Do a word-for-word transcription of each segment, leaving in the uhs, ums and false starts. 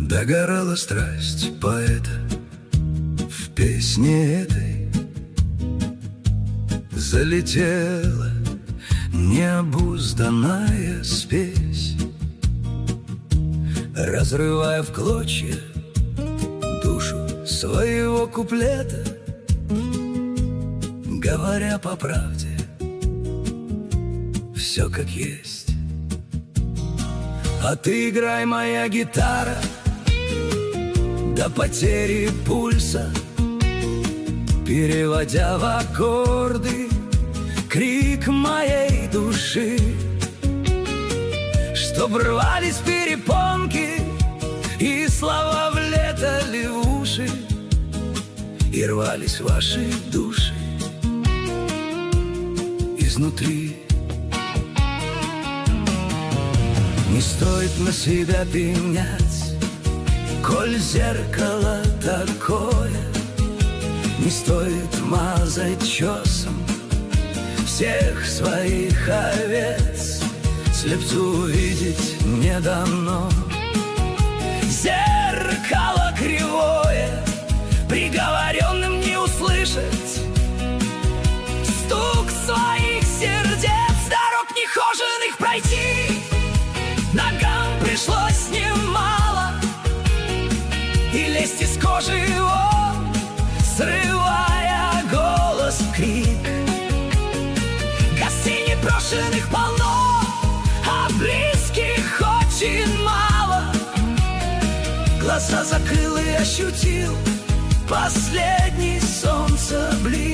Догорала страсть поэта в песне этой, залетела необузданная спесь, разрывая в клочья душу своего куплета, говоря по правде все как есть. А ты играй, моя гитара, до потери пульса, переводя в аккорды крик моей души, чтоб рвались перепонки и слова влетали в уши, и рвались ваши души изнутри. Не стоит на себя пенять, коль зеркало такое, не стоит мазать чесом всех своих овец. Слепцу видеть не дано, зеркало кривое, приговоренным не услышать стук своих сердец. Дорог нехоженых пройти ногам пришлось немало, и лезть из кожи вон, срывая голос в крик. Гостей непрошенных полно, а близких очень мало. Глаза закрыл и ощутил последний солнцеблик.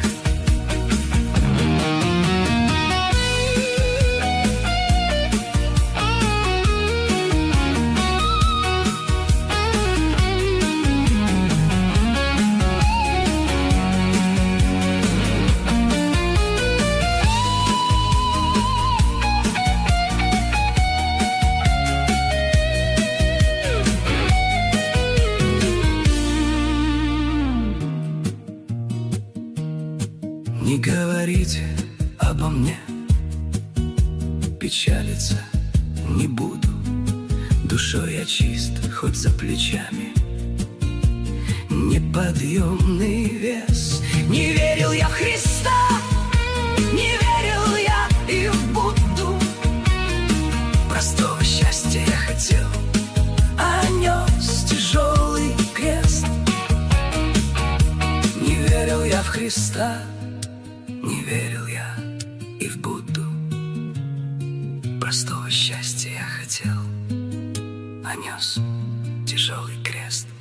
Не говорите обо мне, печалиться не буду. Душой я чист, хоть за плечами неподъемный вес. Не верил я в Христа, не верил я и в Будду. Простого счастья я хотел, а нес тяжелый крест. Не верил я в Христа, не верил я и в Будду. Простого счастья я хотел, а нес тяжелый крест.